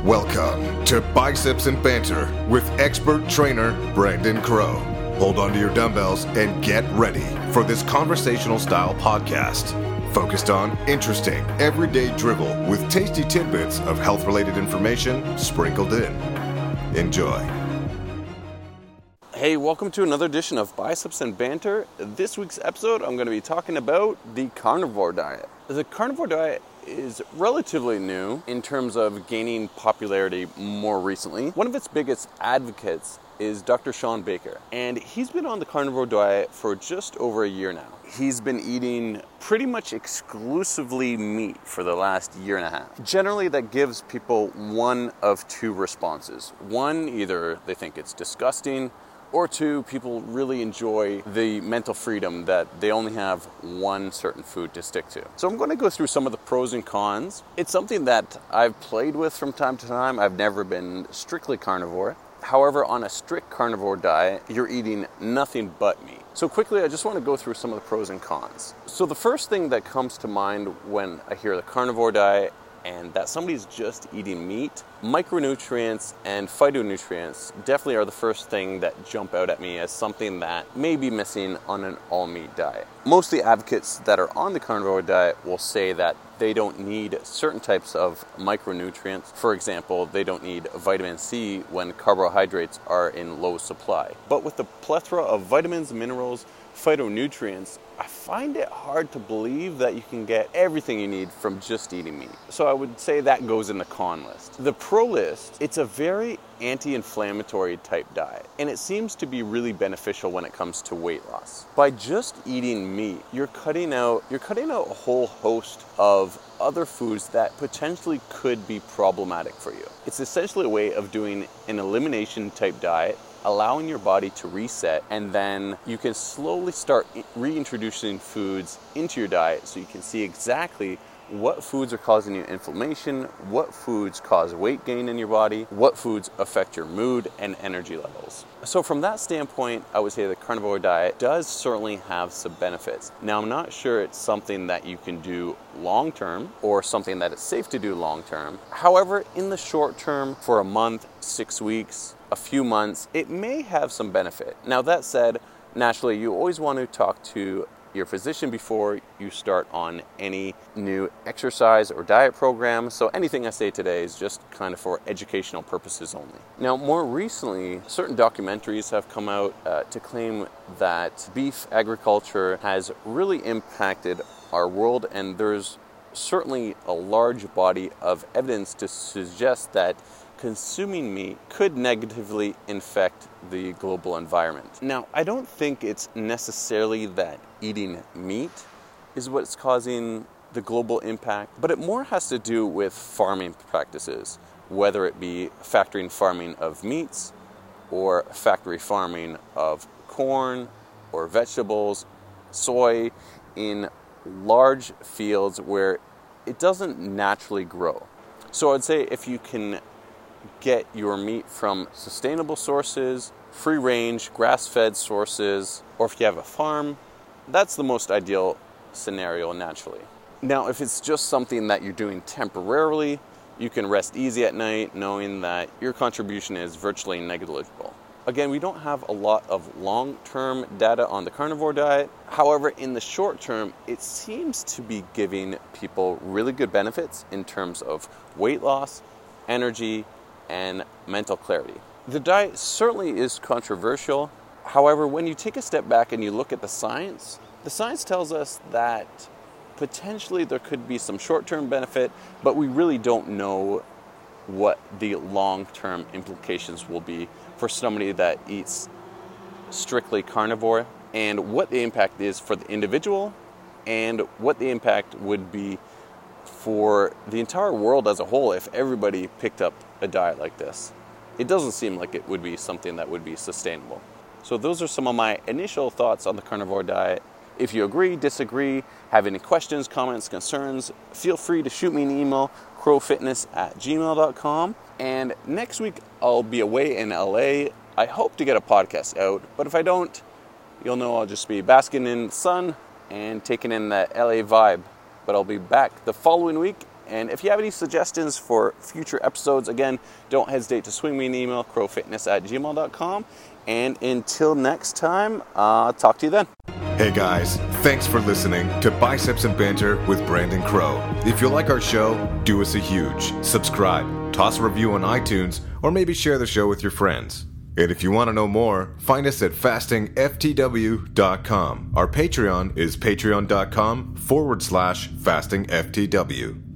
Welcome to Biceps and Banter with expert trainer Brandon Crow. Hold on to your dumbbells and get ready for this conversational style podcast focused on interesting, everyday drivel with tasty tidbits of health-related information sprinkled in. Enjoy. Hey, welcome to another edition of Biceps and Banter. This week's episode, I'm going to be talking about the carnivore diet. The carnivore diet is relatively new in terms of gaining popularity more recently. One of its biggest advocates is Dr. Shawn Baker, and he's been on the carnivore diet for just over a year now. He's been eating pretty much exclusively meat for the last year and a half. Generally, that gives people one of two responses. One, either they think it's disgusting, or two, people really enjoy the mental freedom that they only have one certain food to stick to. So I'm going to go through some of the pros and cons. It's something that I've played with from time to time. I've never been strictly carnivore. However, on a strict carnivore diet, you're eating nothing but meat. So quickly, I just want to go through some of the pros and cons. So the first thing that comes to mind when I hear the carnivore diet and that somebody's just eating meat, micronutrients and phytonutrients definitely are the first thing that jump out at me as something that may be missing on an all-meat diet. Most of the advocates that are on the carnivore diet will say that they don't need certain types of micronutrients. For example, they don't need vitamin C when carbohydrates are in low supply. But with the plethora of vitamins, minerals, phytonutrients, I find it hard to believe that you can get everything you need from just eating meat. So I would say that goes in the con list. The pro list, it's a very anti-inflammatory type diet, and it seems to be really beneficial when it comes to weight loss. By just eating meat, you're cutting out a whole host of other foods that potentially could be problematic for you. It's essentially a way of doing an elimination type diet, allowing your body to reset, and then you can slowly start reintroducing foods into your diet so you can see exactly what foods are causing you inflammation, what foods cause weight gain in your body, what foods affect your mood and energy levels. So from that standpoint, I would say the carnivore diet does certainly have some benefits. Now, I'm not sure it's something that you can do long term or something that is safe to do long term. However, in the short term, for a month, 6 weeks, a few months, it may have some benefit. Now, that said, naturally, you always want to talk to your physician before you start on any new exercise or diet program. So anything I say today is just kind of for educational purposes only. Now, more recently, certain documentaries have come out to claim that beef agriculture has really impacted our world, and there's certainly a large body of evidence to suggest that consuming meat could negatively infect the global environment. Now, I don't think it's necessarily that eating meat is what's causing the global impact, but it more has to do with farming practices, whether it be factory farming of meats or factory farming of corn or vegetables, soy, in large fields where it doesn't naturally grow. So I'd say if you can get your meat from sustainable sources, free-range, grass-fed sources, or if you have a farm, that's the most ideal scenario naturally. Now, if it's just something that you're doing temporarily, you can rest easy at night knowing that your contribution is virtually negligible. Again, we don't have a lot of long-term data on the carnivore diet. However, in the short term, it seems to be giving people really good benefits in terms of weight loss, energy, and mental clarity. The diet certainly is controversial. However, when you take a step back and you look at the science tells us that potentially there could be some short-term benefit, but we really don't know what the long-term implications will be for somebody that eats strictly carnivore, and what the impact is for the individual, and what the impact would be for the entire world as a whole if everybody picked up a diet like this. It doesn't seem like it would be something that would be sustainable. So those are some of my initial thoughts on the carnivore diet. If you agree, disagree, have any questions, comments, concerns, feel free to shoot me an email, crowfitness@gmail.com. And next week, I'll be away in LA. I hope to get a podcast out, but if I don't, you'll know I'll just be basking in the sun and taking in that LA vibe. But I'll be back the following week And if you have any suggestions for future episodes, again, don't hesitate to swing me an email, crowfitness@gmail.com. And until next time, talk to you then. Hey guys, thanks for listening to Biceps and Banter with Brandon Crow. If you like our show, do us a huge subscribe, toss a review on iTunes, or maybe share the show with your friends. And if you want to know more, find us at fastingftw.com. Our Patreon is patreon.com/fastingftw.